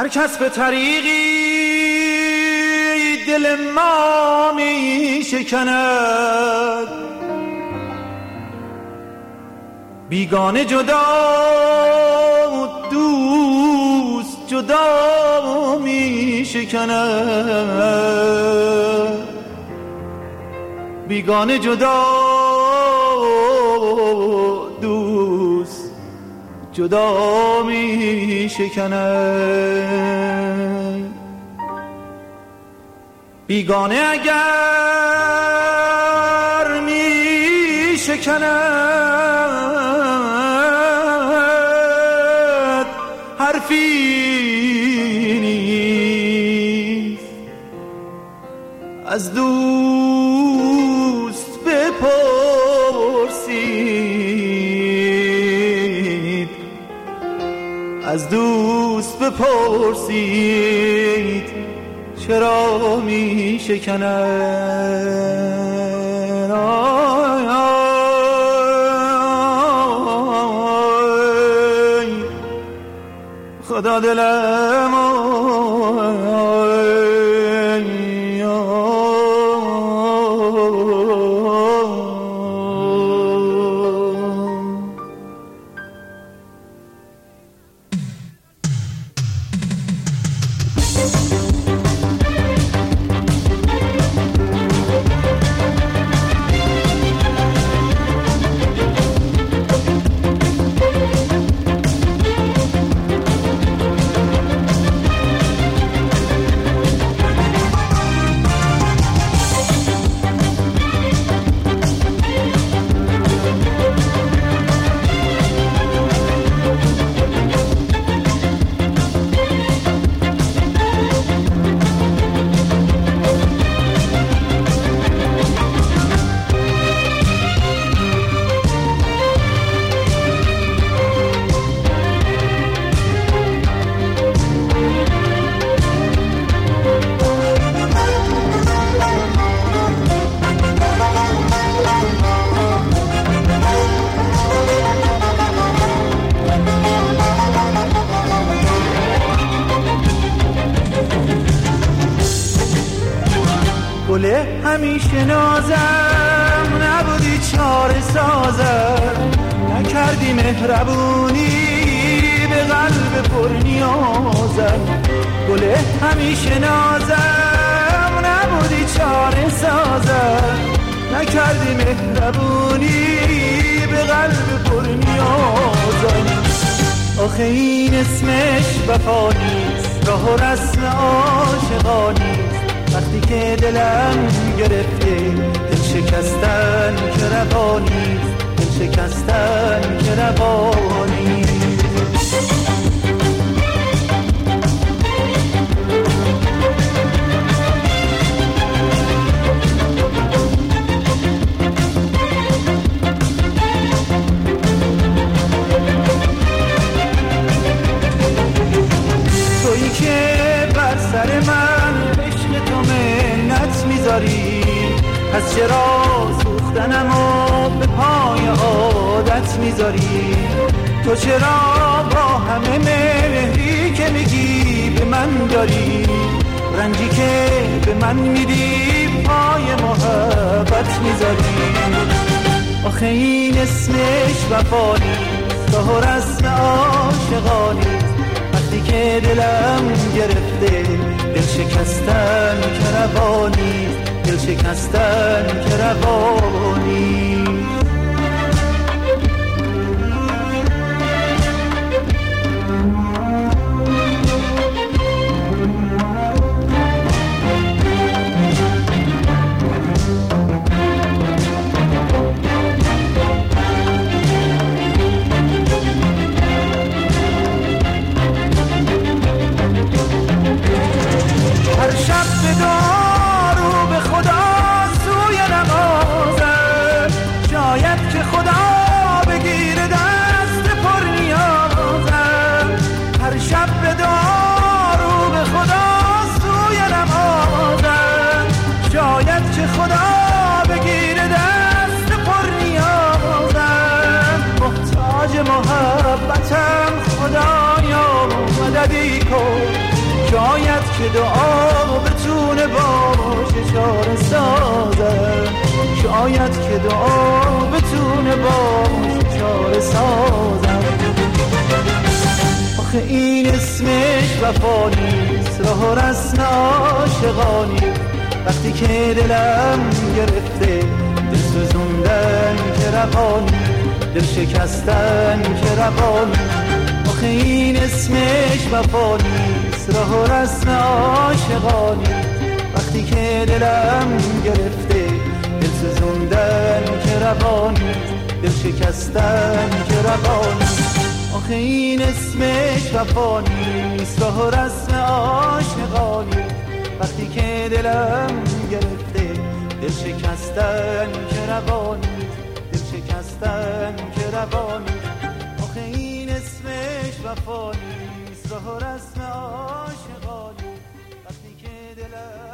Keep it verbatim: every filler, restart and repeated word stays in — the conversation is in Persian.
هر کس به طریقی دل ما می شکند، بیگانه جدا دوست جدا می شکند، بیگانه جدا دوست جدا می شکند. بیگانه اگر می شکند حرفی نیست، از دوست بپرسید، از دوست بپرسید چرا می شکند. آی آی خدا دلم آی گله همیشه نازم نبودی چاره سازم، نکردی مهربونی به قلب پر نیازم. گله همیشه نازم نبودی چاره سازم، نکردی مهربونی به قلب پر نیازم. آخه این اسمش وفا نیست، راه و رسم عاشقانی، وقتی که دلم گرفته دل شکستن که روانی، دل شکستن که روانی. تویی که بر سر من از چرا سوختنمو به پای عادت میذاری. تو چرا با همه مهری که میگی به من داری، رنجی که به من میدی پای محبت میذاری. آخه این اسمش وفا نیست، راه و رسم عاشقانی، وقتی که دلم گرفته دل شکستن که روانی، دل شکستن که روانی. هر شب به دارو به خدا سوی نمازم، شاید که خدا بگیره دست پر نیازم. هر شب به دارو به خدا سوی نمازم، شاید که خدا بگیره دست پر نیازم. محتاج محبتم خدایا مددی کن، شاید که دعا بتونه باشه چاره سازم، شاید که دعا بتونه باشه چاره سازم. آخه این اسمش وفا نیست، راه و رسم عاشقانی، وقتی که دلم گرفته دل سوزوندن که روانی، دل شکستن که روانی. آخه این اسمش وفا نیست، راه و رسم عاشقانی، وقتی که دلم گرفته دل سوزوندن که روانی، دل شکستن که روانی. آخه این اسمش وفا نیست، راه و رسم عاشقانی، وقتی که دلم گرفته دل شکستن که روانی، دل شکستن که روانی. آخه این اسمش وفا نیست، راه و رسم عاشقانی، وقتی که دلم